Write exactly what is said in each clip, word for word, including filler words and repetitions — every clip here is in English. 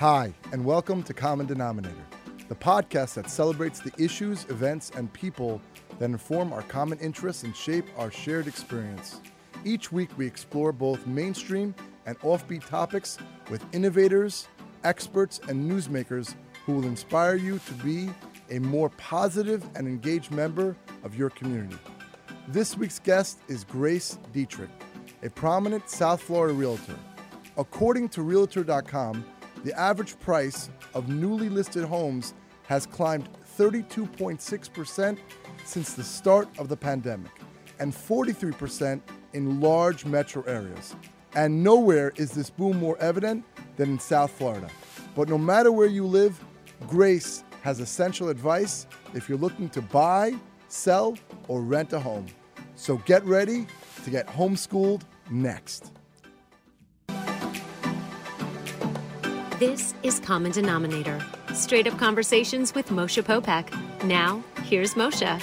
Hi, and welcome to Common Denominator, the podcast that celebrates the issues, events, and people that inform our common interests and shape our shared experience. Each week, we explore both mainstream and offbeat topics with innovators, experts, and newsmakers who will inspire you to be a more positive and engaged member of your community. This week's guest is Grace Dietrich, a prominent South Florida realtor. According to Realtor dot com, the average price of newly listed homes has climbed thirty-two point six percent since the start of the pandemic and forty-three percent in large metro areas. And nowhere is this boom more evident than in South Florida. But no matter where you live, Grace has essential advice if you're looking to buy, sell, or rent a home. So get ready to get homeschooled next. This is Common Denominator, straight up conversations with Moshe Popek. Now, here's Moshe.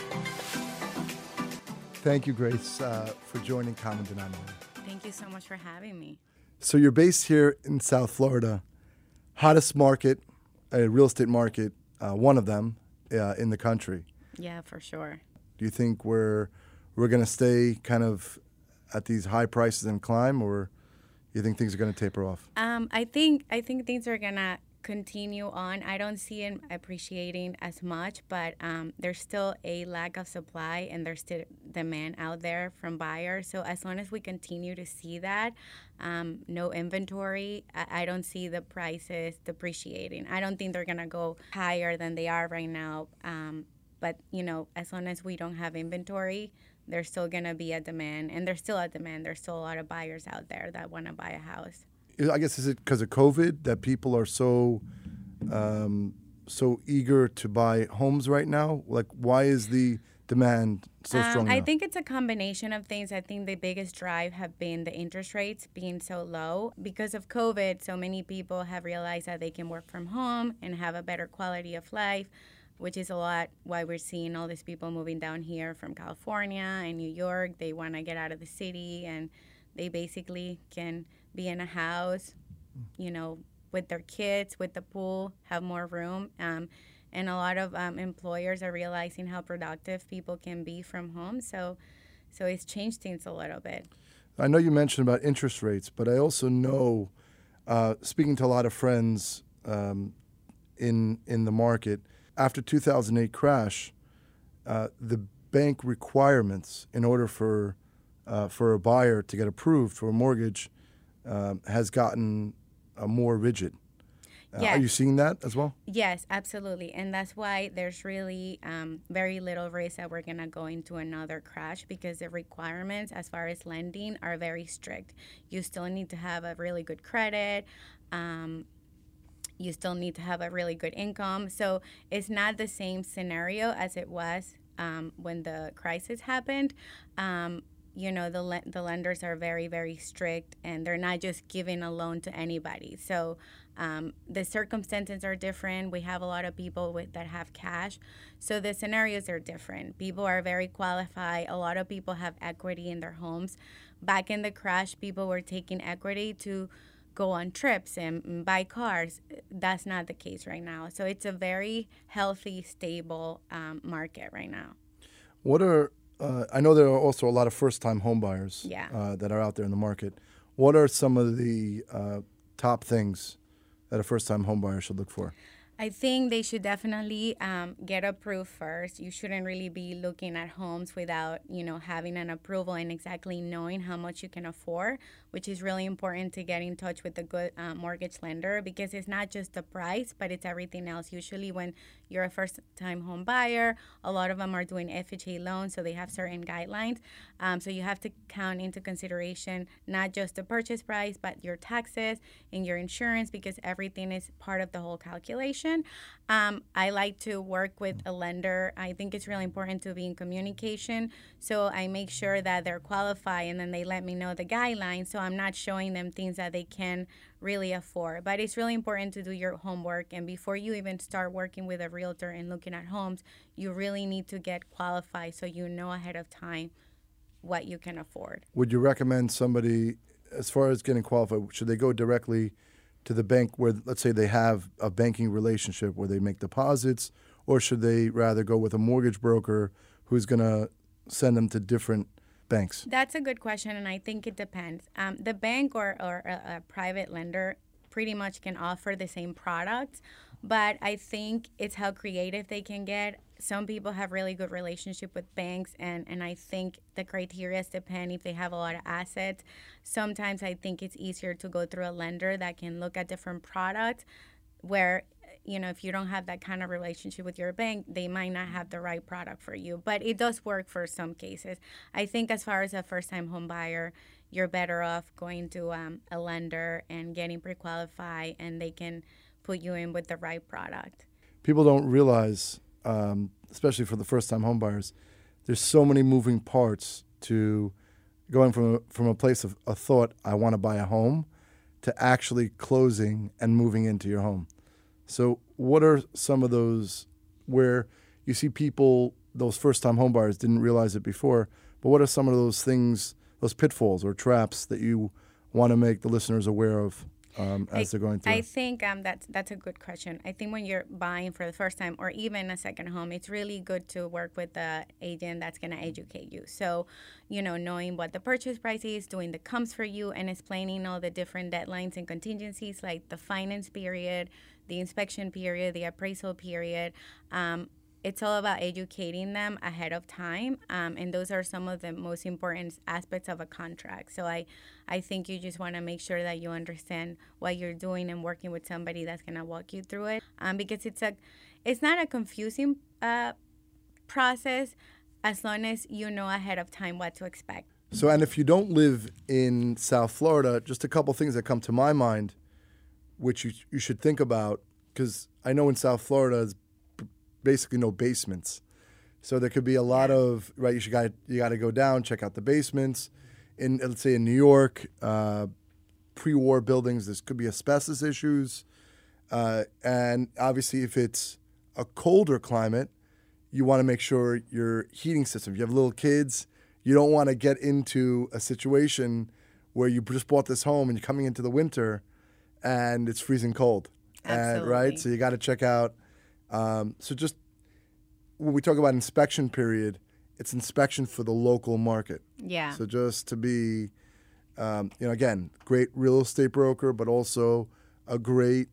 Thank you, Grace, uh, for joining Common Denominator. Thank you so much for having me. So you're based here in South Florida, hottest market, a real estate market, uh, one of them uh, in the country. Yeah, for sure. Do you think we're we're going to stay kind of at these high prices and climb, or you think things are going to taper off? Um, I think I think things are gonna continue on. I don't see it appreciating as much, but um, there's still a lack of supply and there's still demand out there from buyers. So as long as we continue to see that, um, no inventory, I, I don't see the prices depreciating. I don't think they're gonna go higher than they are right now. Um, but you know, as long as we don't have inventory, there's still going to be a demand, and there's still a demand. There's still a lot of buyers out there that want to buy a house. I guess, is it because of COVID that people are so um, so eager to buy homes right now? Like, why is the demand so um, strong now? I think it's a combination of things. I think the biggest drive have been the interest rates being so low. Because of COVID, so many people have realized that they can work from home and have a better quality of life, which is a lot why we're seeing all these people moving down here from California and New York. They want to get out of the city, and they basically can be in a house, you know, with their kids, with the pool, have more room. Um, and a lot of um, employers are realizing how productive people can be from home. So, so it's changed things a little bit. I know you mentioned about interest rates, but I also know, uh, speaking to a lot of friends um, in in the market, after two thousand eight crash, uh, the bank requirements in order for uh, for a buyer to get approved for a mortgage uh, has gotten uh, more rigid. Uh, Yes. Are you seeing that as well? Yes, absolutely. And that's why there's really um, very little risk that we're going to go into another crash, because the requirements as far as lending are very strict. You still need to have a really good credit. Um, You still need to have a really good income. So it's not the same scenario as it was um, when the crisis happened. Um, you know, the le- the lenders are very, very strict, and they're not just giving a loan to anybody. So um, the circumstances are different. We have a lot of people with, that have cash. So the scenarios are different. People are very qualified. A lot of people have equity in their homes. Back in the crash, people were taking equity to go on trips and buy cars. That's not the case right now. So it's a very healthy, stable um, market right now. What are uh, I know there are also a lot of first-time home buyers Yeah. uh, that are out there in the market. What are some of the uh, top things that a first-time home buyer should look for? I think they should definitely um, get approved first. You shouldn't really be looking at homes without, you know, having an approval and exactly knowing how much you can afford, which is really important to get in touch with a good uh, mortgage lender, because it's not just the price, but it's everything else. Usually when you're a first-time home buyer, a lot of them are doing F H A loans, so they have certain guidelines. Um, so you have to count into consideration not just the purchase price, but your taxes and your insurance, because everything is part of the whole calculation. Um, I like to work with a lender. I think it's really important to be in communication. So I make sure that they're qualified, and then they let me know the guidelines. So I'm not showing them things that they can really afford. But it's really important to do your homework. And before you even start working with a realtor and looking at homes, you really need to get qualified so you know ahead of time what you can afford. Would you recommend somebody, as far as getting qualified, should they go directly to the bank where, let's say, they have a banking relationship where they make deposits, or should they rather go with a mortgage broker who's going to send them to different banks? That's a good question, and I think it depends. Um, the bank or, or a, a private lender pretty much can offer the same products, but I think it's how creative they can get. Some people have really good relationship with banks, and, and I think the criteria depend if they have a lot of assets. Sometimes I think it's easier to go through a lender that can look at different products where, you know, if you don't have that kind of relationship with your bank, they might not have the right product for you. But it does work for some cases. I think as far as a first-time home buyer, you're better off going to um, a lender and getting pre-qualified, and they can put you in with the right product. People don't realize, um, especially for the first-time home buyers, there's so many moving parts to going from a, from a place of a thought, I want to buy a home, to actually closing and moving into your home. So what are some of those where you see people, those first-time home buyers didn't realize it before, but what are some of those things, those pitfalls or traps that you want to make the listeners aware of um, as I, they're going through? I think um, that's, that's a good question. I think when you're buying for the first time or even a second home, it's really good to work with the agent that's going to educate you. So, you know, knowing what the purchase price is, doing the comps for you, and explaining all the different deadlines and contingencies like the finance period, the inspection period, the appraisal period. Um, it's all about educating them ahead of time, um, and those are some of the most important aspects of a contract. So I, I think you just want to make sure that you understand what you're doing and working with somebody that's going to walk you through it, um, because it's a, it's not a confusing uh, process as long as you know ahead of time what to expect. So, and if you don't live in South Florida, just a couple things that come to my mind, which you you should think about, because I know in South Florida there's basically no basements, so there could be a lot Yeah. of right. You should got you got to go down, check out the basements. In let's say in New York, uh, pre-war buildings, there could be asbestos issues, uh, and obviously if it's a colder climate, you want to make sure your heating system. If you have little kids, you don't want to get into a situation where you just bought this home and you're coming into the winter and it's freezing cold. And, right? So you got to check out. Um, so just when we talk about inspection period, it's inspection for the local market. Yeah. So just to be, um, you know, again, great real estate broker, but also a great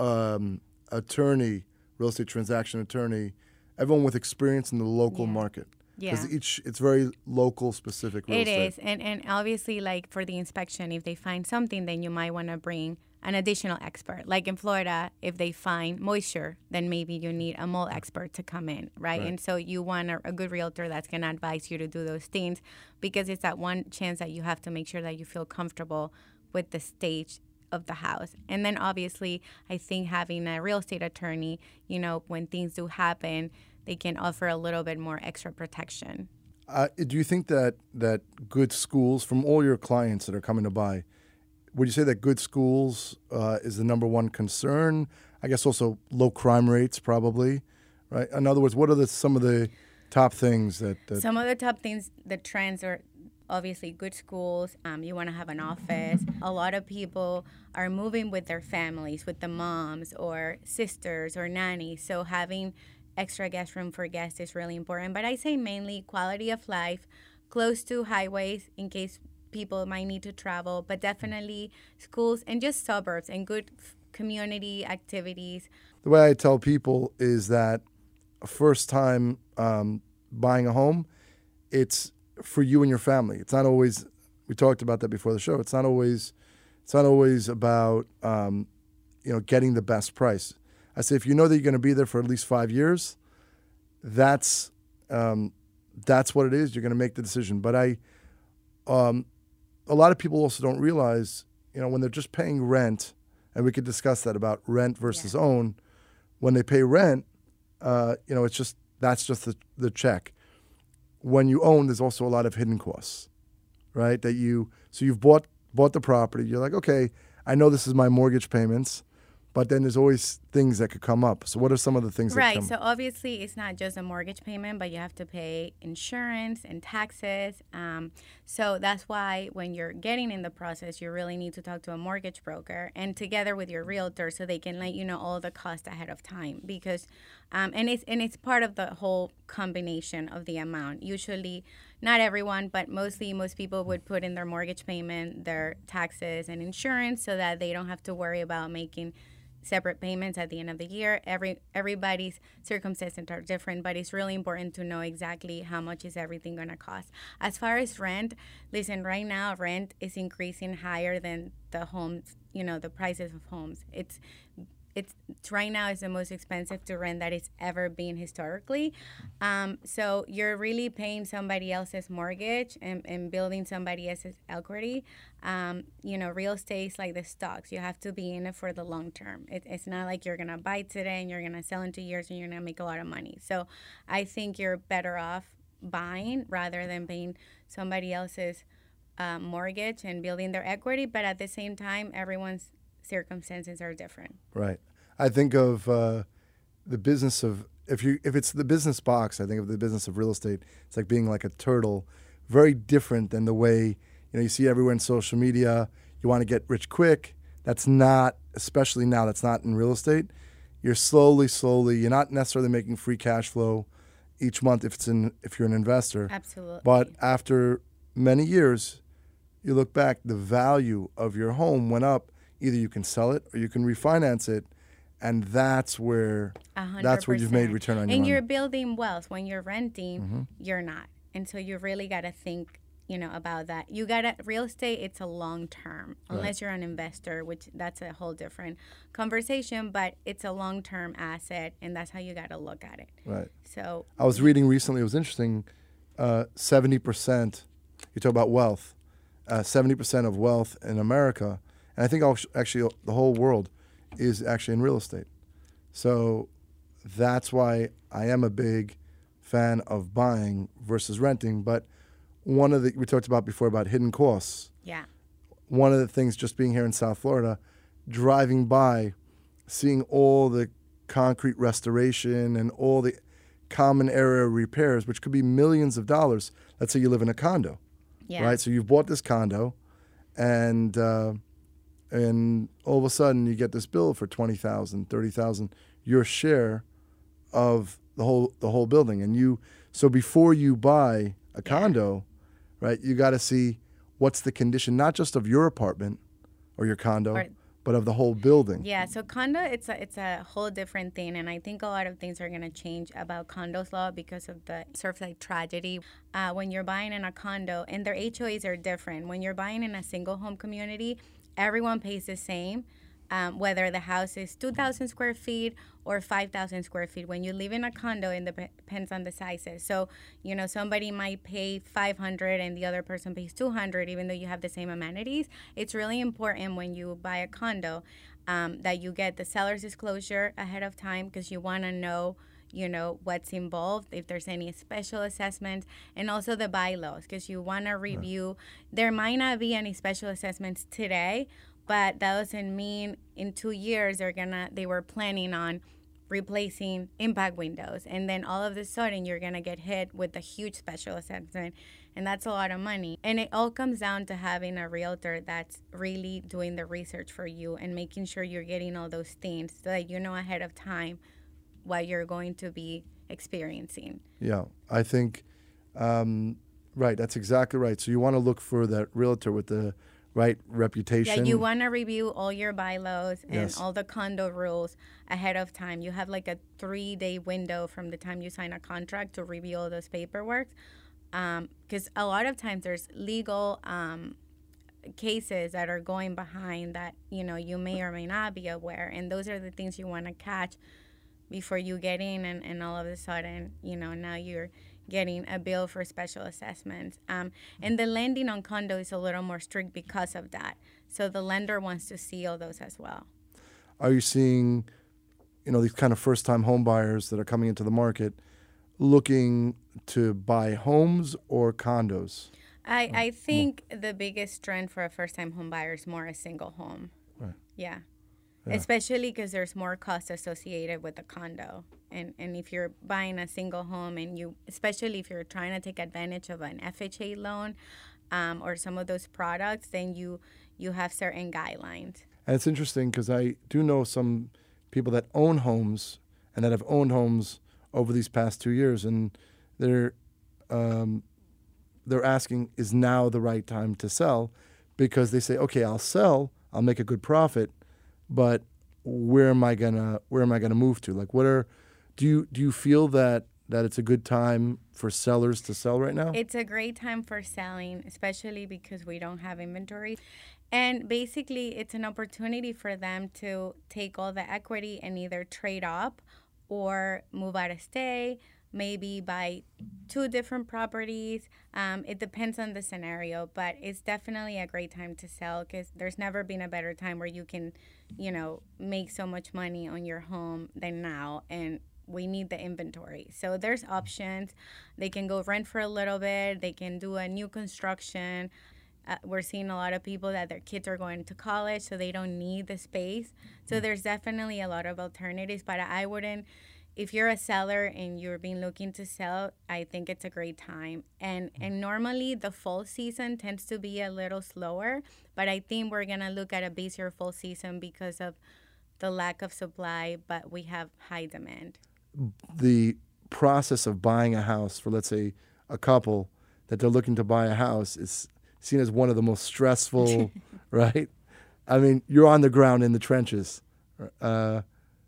um, attorney, real estate transaction attorney, everyone with experience in the local Yeah. market. Yeah. Because each, it's very local specific real It estate. is. And, and obviously, like for the inspection, if they find something, then you might want to bring an additional expert. Like in Florida, if they find moisture, then maybe you need a mold expert to come in, right? Right. And so you want a, a good realtor that's going to advise you to do those things, because it's that one chance that you have to make sure that you feel comfortable with the stage of the house. And then obviously, I think having a real estate attorney, you know, when things do happen, they can offer a little bit more extra protection. Uh, do you think that, that good schools, from all your clients that are coming to buy, would you say that good schools uh, is the number one concern? I guess also low crime rates, probably, right? In other words, what are the, some of the top things that, that Some of the top things, the trends are obviously good schools. Um, you want to have an office. A lot of people are moving with their families, with the moms or sisters or nannies. So having extra guest room for guests is really important. But I say mainly quality of life, close to highways in case people might need to travel, but definitely schools and just suburbs and good f- community activities. The way I tell people is that a first time um, buying a home, it's for you and your family. It's not always, we talked about that before the show, it's not always, it's not always about, um, you know, getting the best price. I say, if you know that you're going to be there for at least five years, that's um, that's what it is. You're going to make the decision. But I, um, a lot of people also don't realize, you know, when they're just paying rent, and we could discuss that about rent versus Yeah. own. When they pay rent, uh, you know, it's just that's just the, the check. When you own, there's also a lot of hidden costs, right? That you so you've bought bought the property. You're like, okay, I know this is my mortgage payments, but then there's always things that could come up. So what are some of the things that Right. come So obviously, it's not just a mortgage payment, but you have to pay insurance and taxes. Um, so that's why when you're getting in the process, you really need to talk to a mortgage broker and together with your realtor, so they can let you know all the costs ahead of time. Because, um, and it's and it's part of the whole combination of the amount. Usually, not everyone, but mostly most people would put in their mortgage payment, their taxes, and insurance, so that they don't have to worry about making separate payments at the end of the year. Every everybody's circumstances are different, but it's really important to know exactly how much is everything going to cost. As far as rent, listen, right now rent is increasing higher than the homes, you know, the prices of homes. It's it's right now is the most expensive to rent that it's ever been historically. Um, so you're really paying somebody else's mortgage and, and building somebody else's equity. Um, you know, real estate is like the stocks. You have to be in it for the long term. It, it's not like you're going to buy today and you're going to sell in two years and you're going to make a lot of money. So I think you're better off buying rather than paying somebody else's uh, mortgage and building their equity. But at the same time, everyone's circumstances are different. Right. I think of uh, the business of if you if it's the business box. I think of the business of real estate. It's like being like a turtle, very different than the way you know you see everywhere in social media. You want to get rich quick. That's not, especially now. That's not in real estate. You're slowly, slowly. You're not necessarily making free cash flow each month if it's in if you're an investor. Absolutely. But after many years, you look back. The value of your home went up. Either you can sell it or you can refinance it, and that's where one hundred percent. That's where you've made return on your and money. you're building wealth. When you're renting, Mm-hmm. you're not, and so you really got to think, you know, about that. You got to real estate. It's a long term, unless Right. you're an investor, which that's a whole different conversation. But it's a long term asset, and that's how you got to look at it. Right. So I was reading recently. It was interesting. Uh, Seventy percent. You talk about wealth. Uh, Seventy percent of wealth in America, and I think actually the whole world, is actually in real estate. So that's why I am a big fan of buying versus renting. But one of the we talked about before about hidden costs. yeah, One of the things, just being here in South Florida, driving by, seeing all the concrete restoration and all the common area repairs, which could be millions of dollars. Let's say you live in a condo, yeah, right? So you've bought this condo, and uh, and all of a sudden you get this bill for twenty thousand dollars, thirty thousand dollars, your share of the whole the whole building. And you, so before you buy a condo, right, you got to see what's the condition, not just of your apartment or your condo, Or- but of the whole building. Yeah, so condo, it's a it's a whole different thing, and I think a lot of things are gonna change about condos law because of the Surfside tragedy. Uh, when you're buying in a condo, and their H O As are different. When you're buying in a single home community, everyone pays the same, um, whether the house is two thousand square feet or five thousand square feet. When you live in a condo, it dep- depends on the sizes. So, you know, somebody might pay five hundred and the other person pays two hundred, even though you have the same amenities. It's really important when you buy a condo um, that you get the seller's disclosure ahead of time, because you want to know, you know, what's involved, if there's any special assessments, and also the bylaws, because you want to review. There might not be any special assessments today, but that doesn't mean in two years they're gonna they were planning on replacing impact windows, and then all of a sudden you're gonna get hit with a huge special assessment, and that's a lot of money. And it all comes down to having a realtor that's really doing the research for you and making sure you're getting all those things so that you know ahead of time what you're going to be experiencing. Yeah, I think, um, right, that's exactly right. So you want to look for that realtor with the right reputation. Yeah, you want to review all your bylaws and Yes. all the condo rules ahead of time. You have like a three-day window from the time you sign a contract to review all those paperwork. Because a lot of times there's legal um, cases that are going behind that, you know, you may or may not be aware. And those are the things you want to catch before you get in, and, and all of a sudden, you know, now you're getting a bill for special assessments. Um, and the lending on condo is a little more strict because of that. So the lender wants to see all those as well. Are you seeing, you know, these kind of first-time home buyers that are coming into the market looking to buy homes or condos? I, I think the biggest trend for a first-time home buyer is more a single home. Right. Yeah. Yeah. Especially because there's more cost associated with the condo. And and if you're buying a single home and you, especially if you're trying to take advantage of an F H A loan um, or some of those products, then you you have certain guidelines. And it's interesting because I do know some people that own homes and that have owned homes over these past two years, and they're um, they're asking, is now the right time to sell? Because they say, okay, I'll sell, I'll make a good profit, but where am I gonna where am I gonna move to? Like, what are do you do you feel that that it's a good time for sellers to sell right now? It's a great time for selling, especially because we don't have inventory. And basically, it's an opportunity for them to take all the equity and either trade up or move out of state, maybe buy two different properties. Um, it depends on the scenario, but it's definitely a great time to sell because there's never been a better time where you can, you know, make so much money on your home than now. And we need the inventory. So there's options. They can go rent for a little bit. They can do a new construction. Uh, we're seeing a lot of people that their kids are going to college, so they don't need the space. So there's definitely a lot of alternatives, but I wouldn't, if you're a seller and you're being looking to sell, I think it's a great time. And and normally the fall season tends to be a little slower, but I think we're going to look at a busier fall season because of the lack of supply, but we have high demand. The process of buying a house for, let's say, a couple that they're looking to buy a house is seen as one of the most stressful, right? I mean, you're on the ground in the trenches. Uh,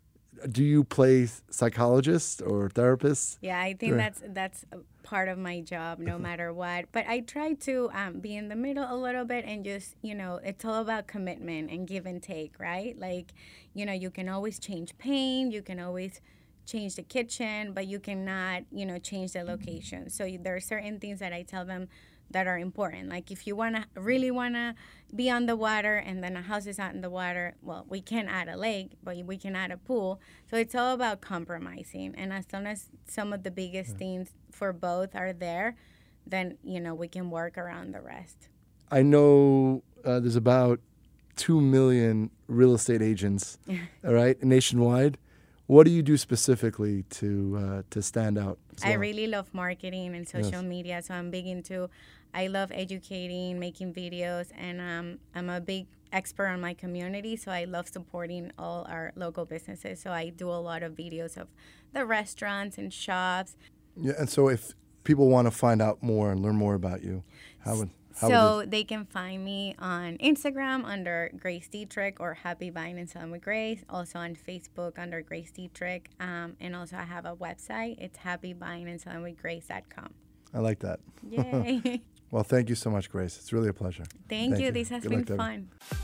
do you play psychologist or therapist? Yeah, I think that's that's a part of my job, no matter what. But I try to um, be in the middle a little bit and just, you know, it's all about commitment and give and take, right? Like, you know, you can always change paint, you can always change the kitchen, but you cannot, you know, change the location. So there are certain things that I tell them that are important. Like if you want to really want to be on the water and then a house is not in the water, well, we can add a lake, but we can add a pool. So it's all about compromising. And as long as some of the biggest things for both are there, then, you know, we can work around the rest. I know uh, there's about two million real estate agents, all right, nationwide. What do you do specifically to uh, to stand out? So, I really love marketing and social Yes. media, so I'm big into, I love educating, making videos, and um, I'm a big expert on my community, so I love supporting all our local businesses. So I do a lot of videos of the restaurants and shops. Yeah, and so if people want to find out more and learn more about you, how would how So would they can find me on Instagram under Grace Dietrich or Happy Buying and Selling with Grace. Also on Facebook under Grace Dietrich. Um, and also I have a website. It's happy buying and selling with grace dot com. I like that. Yay. Well, thank you so much, Grace. It's really a pleasure. Thank, you. This has Good been luck to fun.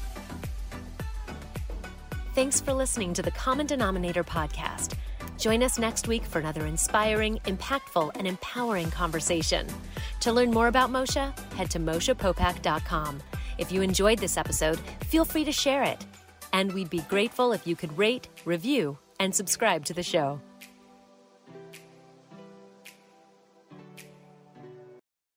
Thanks for listening to the Common Denominator podcast. Join us next week for another inspiring, impactful, and empowering conversation. To learn more about Moshe, head to moshe popak dot com. If you enjoyed this episode, feel free to share it. And we'd be grateful if you could rate, review, and subscribe to the show.